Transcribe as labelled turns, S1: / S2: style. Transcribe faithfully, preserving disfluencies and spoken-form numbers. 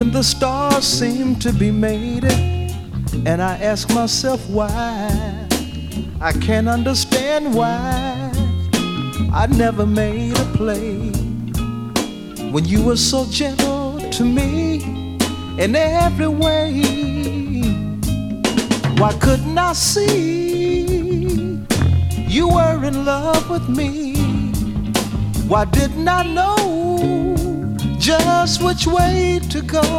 S1: The stars seem to be mated, and I ask myself why. I can't understand why I never made a play when you were so gentle to me in every way. Why couldn't I see you were in love with me? Why didn't I know just which way to go?